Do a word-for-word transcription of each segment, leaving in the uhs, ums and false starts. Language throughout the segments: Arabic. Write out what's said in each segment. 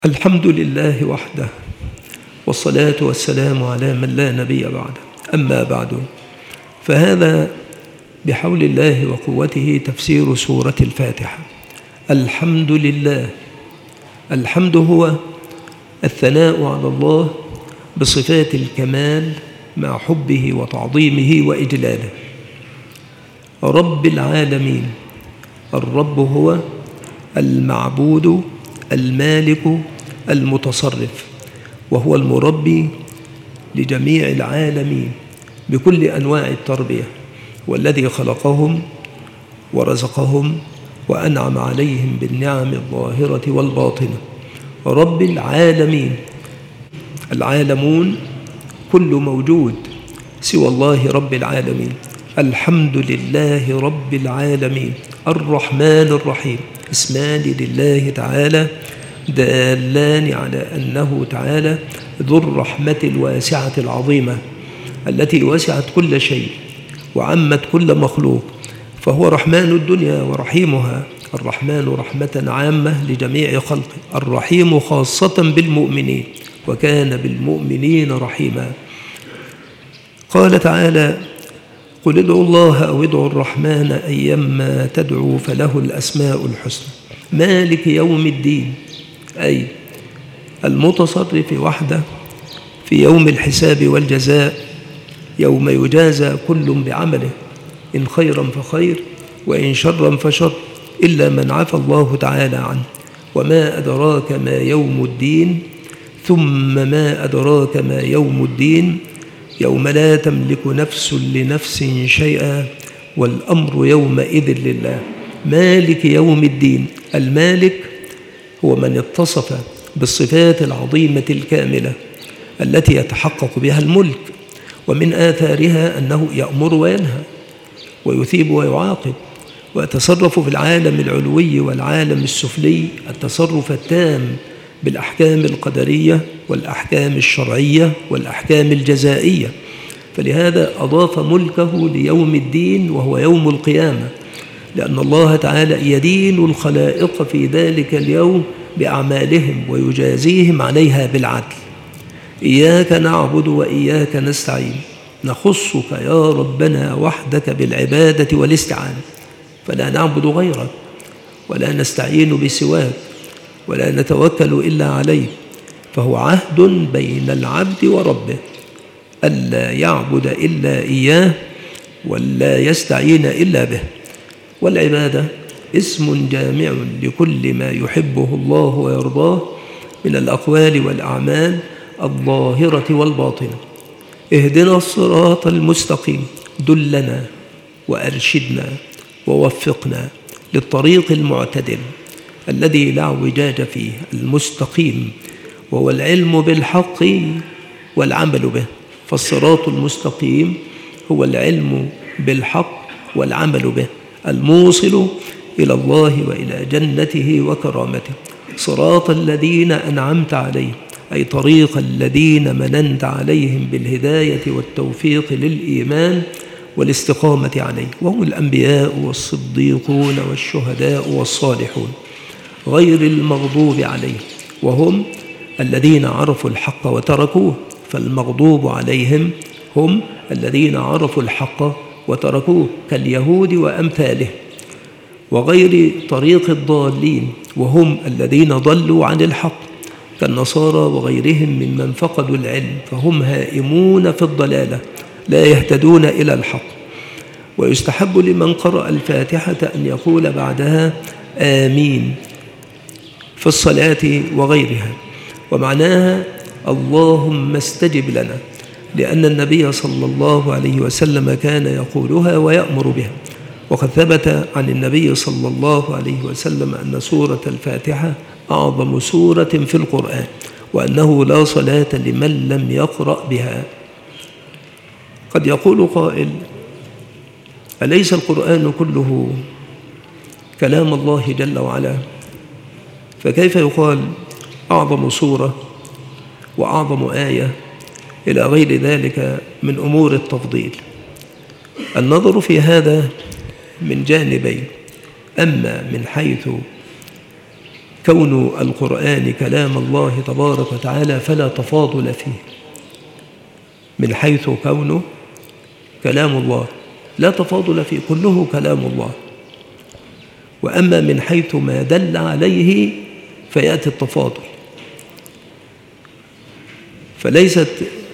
الحمد لله وحده، والصلاة والسلام على من لا نبي بعده. أما بعد، فهذا بحول الله وقوته تفسير سورة الفاتحة. الحمد لله. الحمد هو الثناء على الله بصفات الكمال مع حبه وتعظيمه وإجلاله. رب العالمين. الرب هو المعبود المالك المتصرف، وهو المربي لجميع العالمين بكل أنواع التربية، والذي خلقهم ورزقهم وأنعم عليهم بالنعم الظاهرة والباطنة. رب العالمين. العالمون كل موجود سوى الله رب العالمين. الحمد لله رب العالمين. الرحمن الرحيم. اسمان لله تعالى دالان على أنه تعالى ذو الرحمة الواسعة العظيمة التي وسعت كل شيء وعمت كل مخلوق، فهو رحمن الدنيا ورحيمها. الرحمن رحمة عامة لجميع خلقه، الرحيم خاصة بالمؤمنين، وكان بالمؤمنين رحيما. قال تعالى: قل ادعوا الله أو ادعوا الرحمن أيما تدعوا فله الأسماء الحسنى. مالك يوم الدين، أي المتصرف وحده في يوم الحساب والجزاء، يوم يجازى كل بعمله، إن خيرا فخير وإن شرا فشر، إلا من عفى الله تعالى عنه. وما أدراك ما يوم الدين، ثم ما أدراك ما يوم الدين، يوم لا تملك نفس لنفس شيئا والأمر يومئذ لله. مالك يوم الدين. المالك هو من اتصف بالصفات العظيمة الكاملة التي يتحقق بها الملك، ومن آثارها أنه يأمر وينهى ويثيب ويعاقب، ويتصرف في العالم العلوي والعالم السفلي التصرف التام بالأحكام القدرية والأحكام الشرعية والأحكام الجزائية. فلهذا أضاف ملكه ليوم الدين، وهو يوم القيامة، لأن الله تعالى يدين الخلائق في ذلك اليوم بأعمالهم ويجازيهم عليها بالعدل. إياك نعبد وإياك نستعين، نخصك يا ربنا وحدك بالعبادة والاستعانة، فلا نعبد غيرك ولا نستعين بسواك ولا نتوكل إلا عليه. فهو عهد بين العبد وربه ألا يعبد إلا إياه ولا يستعين إلا به. والعبادة اسم جامع لكل ما يحبه الله ويرضاه من الأقوال والأعمال الظاهرة والباطنة. اهدنا الصراط المستقيم، دلنا وأرشدنا ووفقنا للطريق المعتدل الذي لا اعوجاج فيه، المستقيم، وهو العلم بالحق والعمل به. فالصراط المستقيم هو العلم بالحق والعمل به، الموصل إلى الله وإلى جنته وكرامته. صراط الذين أنعمت عليهم، أي طريق الذين مننت عليهم بالهداية والتوفيق للإيمان والاستقامة عليه، وهم الأنبياء والصديقون والشهداء والصالحون، غير المغضوب عليهم، وهم الذين عرفوا الحق وتركوه. فالمغضوب عليهم هم الذين عرفوا الحق وتركوه كاليهود وأمثاله، وغير طريق الضالين، وهم الذين ضلوا عن الحق كالنصارى وغيرهم ممن فقدوا العلم، فهم هائمون في الضلالة لا يهتدون إلى الحق. ويستحب لمن قرأ الفاتحة أن يقول بعدها آمين في الصلاة وغيرها، ومعناها اللهم استجب لنا، لأن النبي صلى الله عليه وسلم كان يقولها ويأمر بها. وقد ثبت عن النبي صلى الله عليه وسلم أن سورة الفاتحة أعظم سورة في القرآن، وأنه لا صلاة لمن لم يقرأ بها. قد يقول قائل: أليس القرآن كله كلام الله جل وعلا؟ فكيف يقال أعظم سورة وأعظم آية إلى غير ذلك من أمور التفضيل؟ النظر في هذا من جانبين: أما من حيث كون القرآن كلام الله تبارك وتعالى فلا تفاضل فيه، من حيث كونه كلام الله لا تفاضل فيه، كله كلام الله. وأما من حيث ما دل عليه فيأتي التفاضل. فليست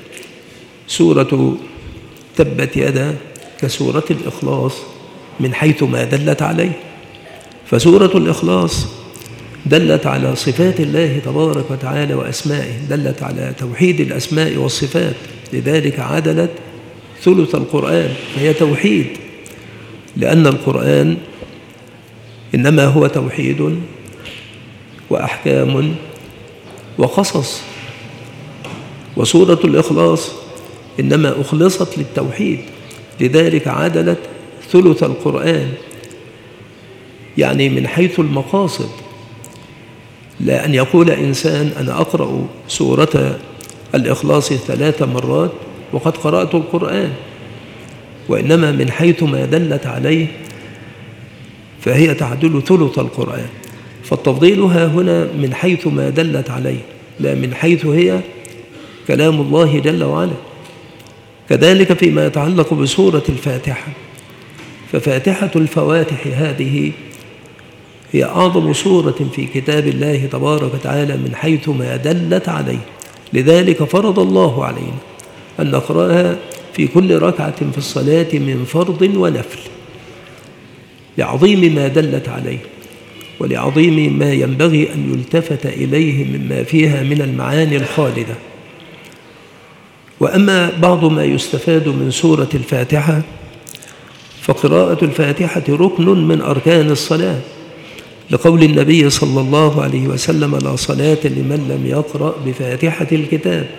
سورة تبت يدا كسورة الإخلاص من حيث ما دلت عليه، فسورة الإخلاص دلت على صفات الله تبارك وتعالى وأسمائه، دلت على توحيد الأسماء والصفات، لذلك عدلت ثلث القرآن، فهي توحيد، لأن القرآن إنما هو توحيد وأحكام وقصص، وسورة الإخلاص إنما أخلصت للتوحيد، لذلك عدلت ثلث القرآن، يعني من حيث المقاصد. لا أن يقول إنسان أنا أقرأ سورة الإخلاص ثلاث مرات وقد قرأت القرآن، وإنما من حيث ما دلت عليه فهي تعدل ثلث القرآن. فالتفضيل ها هنا من حيث ما دلت عليه، لا من حيث هي كلام الله جل وعلا. كذلك فيما يتعلق بسورة الفاتحة، ففاتحة الفواتح هذه هي أعظم سورة في كتاب الله تبارك وتعالى من حيث ما دلت عليه، لذلك فرض الله علينا أن نقرأها في كل ركعة في الصلاة من فرض ونفل، لعظيم ما دلت عليه ولعظيم ما ينبغي أن يلتفت إليه مما فيها من المعاني الخالدة. وأما بعض ما يستفاد من سورة الفاتحة، فقراءة الفاتحة ركن من أركان الصلاة، لقول النبي صلى الله عليه وسلم لا صلاة لمن لم يقرأ بفاتحة الكتاب.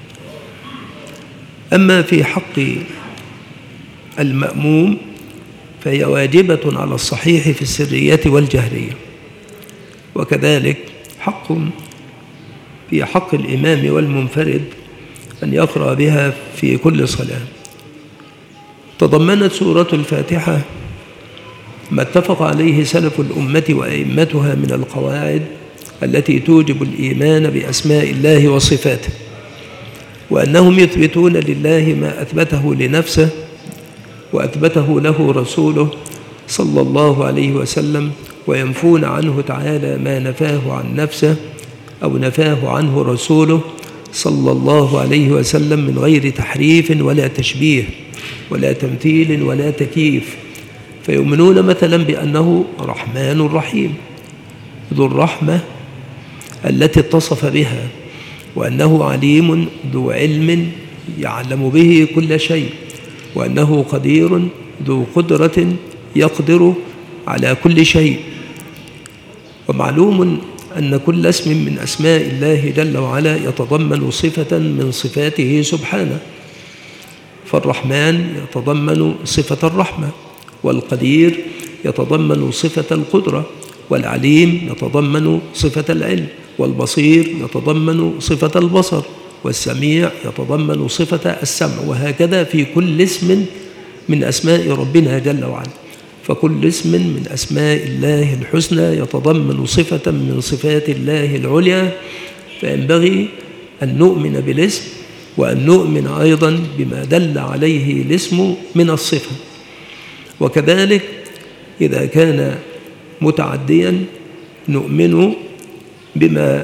أما في حق المأموم فهي واجبة على الصحيح في السرية والجهرية، وكذلك حق في حق الإمام والمنفرد أن يقرأ بها في كل صلاة. تضمنت سورة الفاتحة ما اتفق عليه سلف الأمة وأئمتها من القواعد التي توجب الإيمان بأسماء الله وصفاته، وأنهم يثبتون لله ما أثبته لنفسه وأثبته له رسوله صلى الله عليه وسلم، وينفون عنه تعالى ما نفاه عن نفسه أو نفاه عنه رسوله صلى الله عليه وسلم من غير تحريف ولا تشبيه ولا تمثيل ولا تكييف. فيؤمنون مثلا بأنه رحمن رحيم ذو الرحمة التي اتصف بها، وأنه عليم ذو علم يعلم به كل شيء، وأنه قدير ذو قدرة يقدر على كل شيء. ومعلوم أن كل اسم من أسماء الله جل وعلا يتضمن صفة من صفاته سبحانه، فالرحمن يتضمن صفة الرحمة، والقدير يتضمن صفة القدرة، والعليم يتضمن صفة العلم، والبصير يتضمن صفة البصر، والسميع يتضمن صفة السمع، وهكذا في كل اسم من أسماء ربنا جل وعلا. فكل اسم من أسماء الله الحسنى يتضمن صفة من صفات الله العليا، فينبغي أن نؤمن بالاسم وأن نؤمن أيضا بما دل عليه الاسم من الصفة. وكذلك إذا كان متعديا نؤمن بما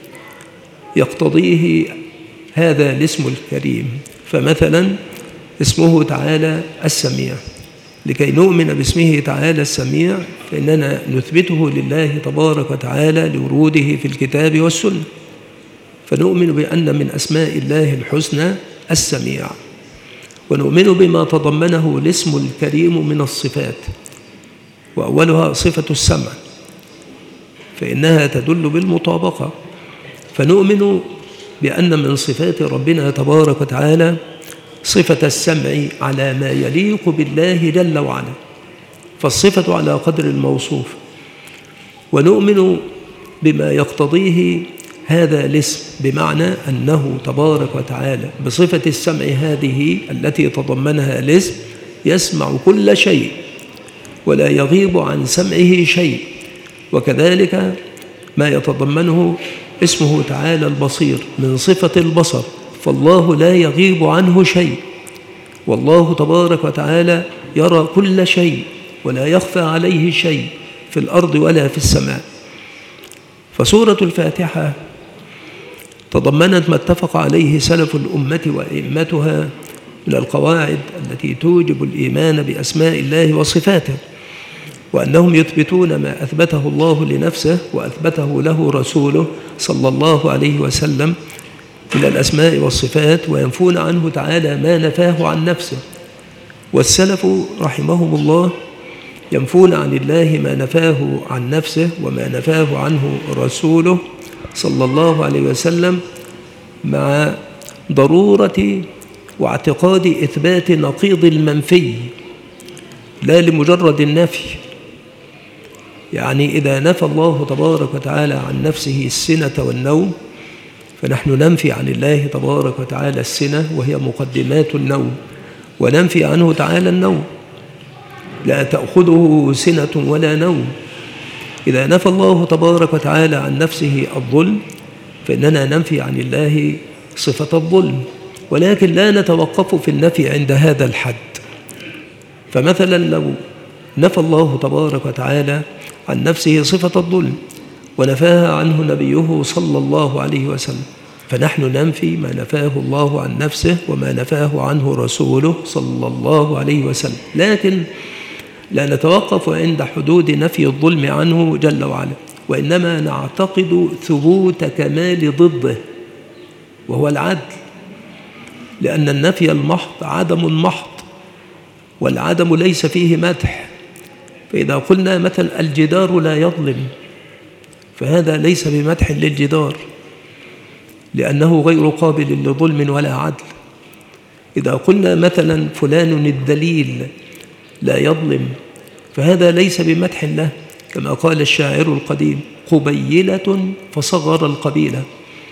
يقتضيه هذا الاسم الكريم، فمثلا اسمه تعالى السميع، لكي نؤمن باسمه تعالى السميع فإننا نثبته لله تبارك وتعالى لوروده في الكتاب والسنة، فنؤمن بأن من أسماء الله الحسنى السميع، ونؤمن بما تضمنه الاسم الكريم من الصفات، وأولها صفة السمع فإنها تدل بالمطابقة، فنؤمن بأن من صفات ربنا تبارك وتعالى صفة السمع على ما يليق بالله جل وعلا، فالصفة على قدر الموصوف. ونؤمن بما يقتضيه هذا الاسم، بمعنى أنه تبارك وتعالى بصفة السمع هذه التي تضمنها الاسم يسمع كل شيء ولا يغيب عن سمعه شيء، وكذلك ما يتضمنه اسمه تعالى البصير من صفة البصر، فالله لا يغيب عنه شيء، والله تبارك وتعالى يرى كل شيء ولا يخفى عليه شيء في الأرض ولا في السماء. فسورة الفاتحة تضمنت ما اتفق عليه سلف الأمة وأئمتها من القواعد التي توجب الإيمان بأسماء الله وصفاته، وأنهم يثبتون ما أثبته الله لنفسه وأثبته له رسوله صلى الله عليه وسلم من الأسماء والصفات، وينفون عنه تعالى ما نفاه عن نفسه. والسلف رحمهم الله ينفون عن الله ما نفاه عن نفسه وما نفاه عنه رسوله صلى الله عليه وسلم، مع ضرورة واعتقاد إثبات نقيض المنفي لا لمجرد النفي. يعني إذا نفى الله تبارك وتعالى عن نفسه السنة والنوم، فنحن ننفي عن الله تبارك وتعالى السنة وهي مقدمات النوم، وننفي عنه تعالى النوم، لا تأخذه سنة ولا نوم. إذا نفى الله تبارك وتعالى عن نفسه الظلم، فإننا ننفي عن الله صفة الظلم، ولكن لا نتوقف في النفي عند هذا الحد. فمثلا لو نفى الله تبارك وتعالى عن نفسه صفة الظلم ونفاها عنه نبيه صلى الله عليه وسلم، فنحن ننفي ما نفاه الله عن نفسه وما نفاه عنه رسوله صلى الله عليه وسلم، لكن لا نتوقف عند حدود نفي الظلم عنه جل وعلا، وإنما نعتقد ثبوت كمال ضده وهو العدل، لأن النفي المحض عدم محض، والعدم ليس فيه مدح. فإذا قلنا مثلا الجدار لا يظلم، فهذا ليس بمدح للجدار، لأنه غير قابل لظلم ولا عدل. إذا قلنا مثلا فلان الدليل لا يظلم، فهذا ليس بمدح له، كما قال الشاعر القديم: قبيلة فصغر القبيلة،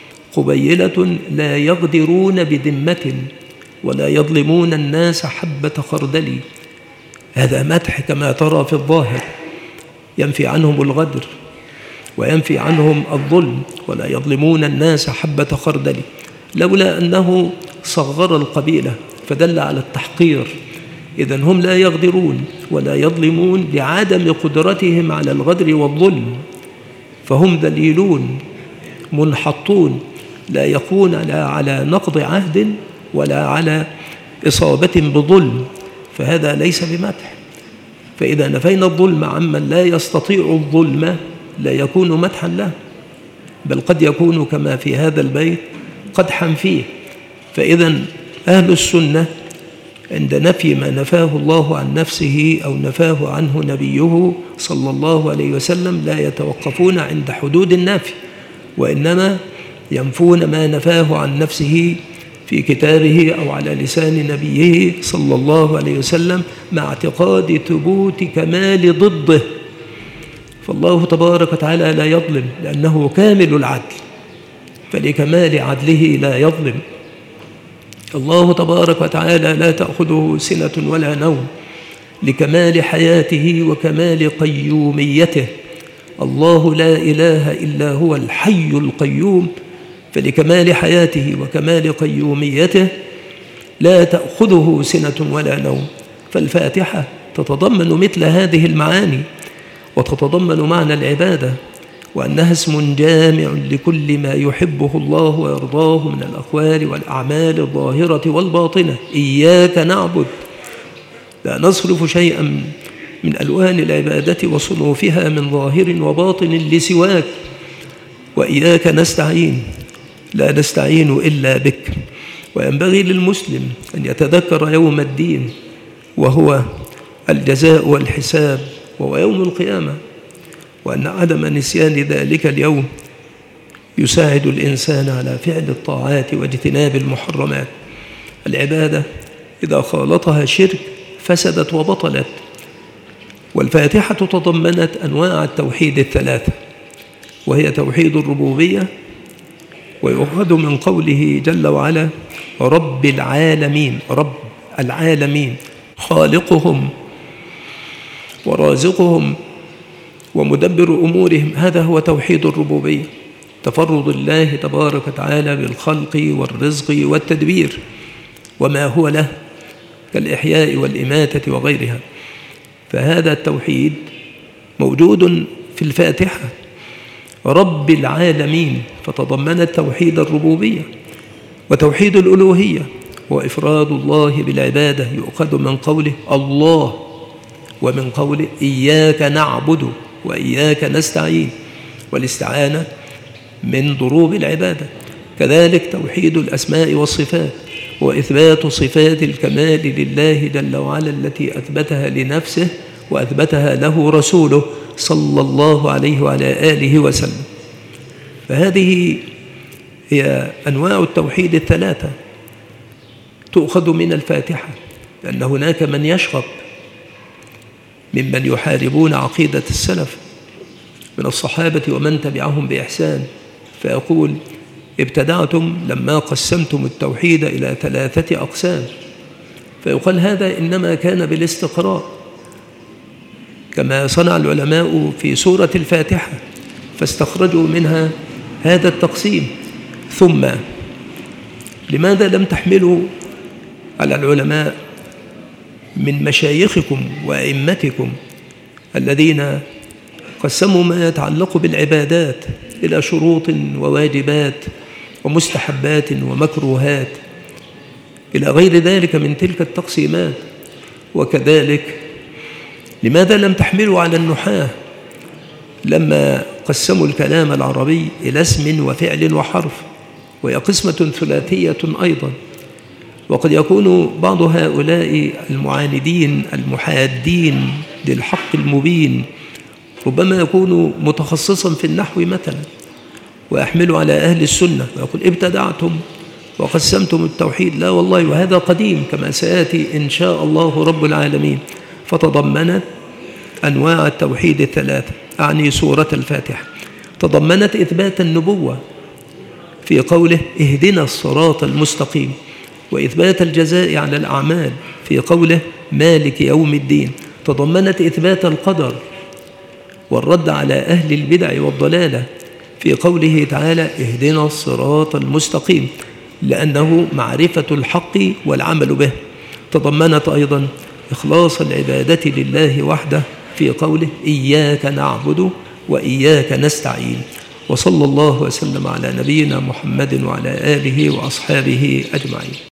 قبيلة لا يغدرون بذمة ولا يظلمون الناس حبة خردل. هذا مدح كما ترى في الظاهر، ينفي عنهم الغدر وينفي عنهم الظلم، ولا يظلمون الناس حبة خردل، لولا أنه صغر القبيلة فدل على التحقير. إذن هم لا يغدرون ولا يظلمون لعدم قدرتهم على الغدر والظلم، فهم ذليلون منحطون، لا يكون على نقض عهد ولا على إصابة بظلم، فهذا ليس بمدح. فإذا نفينا الظلم عمن لا يستطيع الظلم لا يكون مدحا له، بل قد يكون كما في هذا البيت قدحا فيه. فإذا أهل السنة عند نفي ما نفاه الله عن نفسه أو نفاه عنه نبيه صلى الله عليه وسلم لا يتوقفون عند حدود النفي، وإنما ينفون ما نفاه عن نفسه في كتابه أو على لسان نبيه صلى الله عليه وسلم، مع اعتقاد ثبوت كمال ضده. فالله تبارك وتعالى لا يظلم لأنه كامل العدل، فلكمال عدله لا يظلم. الله تبارك وتعالى لا تأخذه سنة ولا نوم، لكمال حياته وكمال قيوميته. الله لا إله إلا هو الحي القيوم، فلكمال حياته وكمال قيوميته لا تأخذه سنة ولا نوم. فالفاتحة تتضمن مثل هذه المعاني، وتتضمن معنى العبادة، وأنها اسم جامع لكل ما يحبه الله ويرضاه من الأقوال والأعمال الظاهرة والباطنة. إياك نعبد، لا نصرف شيئا من ألوان العبادة وصنوفها من ظاهر وباطن لسواك. وإياك نستعين، لا نستعين إلا بك. وينبغي للمسلم أن يتذكر يوم الدين، وهو الجزاء والحساب، وهو يوم القيامة، وأن عدم نسيان ذلك اليوم يساعد الإنسان على فعل الطاعات واجتناب المحرمات. العبادة إذا خالطها شرك فسدت وبطلت. والفاتحة تضمنت أنواع التوحيد الثلاثة، وهي توحيد الربوبية، ويؤخذ من قوله جل وعلا: رب العالمين. رب العالمين خالقهم ورازقهم ومدبر أمورهم. هذا هو توحيد الربوبية، تفرد الله تبارك وتعالى بالخلق والرزق والتدبير وما هو له كالإحياء والإماتة وغيرها. فهذا التوحيد موجود في الفاتحة، رب العالمين، فتضمنت توحيد الربوبية وتوحيد الألوهية وإفراد الله بالعبادة، يؤخذ من قوله الله ومن قوله إياك نعبد وإياك نستعين، والاستعانة من ضروب العبادة. كذلك توحيد الأسماء والصفات وإثبات صفات الكمال لله جل وعلا التي أثبتها لنفسه وأثبتها له رسوله صلى الله عليه وعلى آله وسلم. فهذه هي أنواع التوحيد الثلاثة، تؤخذ من الفاتحة، لأن هناك من يشغب ممن يحاربون عقيدة السلف من الصحابة ومن تبعهم بإحسان، فيقول ابتدعتم لما قسمتم التوحيد إلى ثلاثة أقسام. فيقال هذا إنما كان بالاستقراء، كما صنع العلماء في سورة الفاتحة فاستخرجوا منها هذا التقسيم. ثم لماذا لم تحملوا على العلماء من مشايخكم وأئمتكم الذين قسموا ما يتعلق بالعبادات إلى شروط وواجبات ومستحبات ومكروهات إلى غير ذلك من تلك التقسيمات؟ وكذلك لماذا لم تحملوا على النحاة لما قسموا الكلام العربي إلى اسم وفعل وحرف، وهي قسمة ثلاثية أيضا؟ وقد يكون بعض هؤلاء المعاندين المحادين للحق المبين ربما يكون متخصصا في النحو مثلا، ويحمل على أهل السنة ويقول ابتدعتم وقسمتم التوحيد. لا والله، وهذا قديم كما سيأتي إن شاء الله رب العالمين. فتضمنت أنواع التوحيد الثلاثة، أعني سورة الفاتحة. تضمنت إثبات النبوة في قوله اهدنا الصراط المستقيم، وإثبات الجزاء على الأعمال في قوله مالك يوم الدين. تضمنت إثبات القدر والرد على أهل البدع والضلالة في قوله تعالى اهدنا الصراط المستقيم، لأنه معرفة الحق والعمل به. تضمنت أيضا إخلاص العبادة لله وحده في قوله إياك نعبد وإياك نستعين. وصلى الله وسلم على نبينا محمد وعلى آله وأصحابه أجمعين.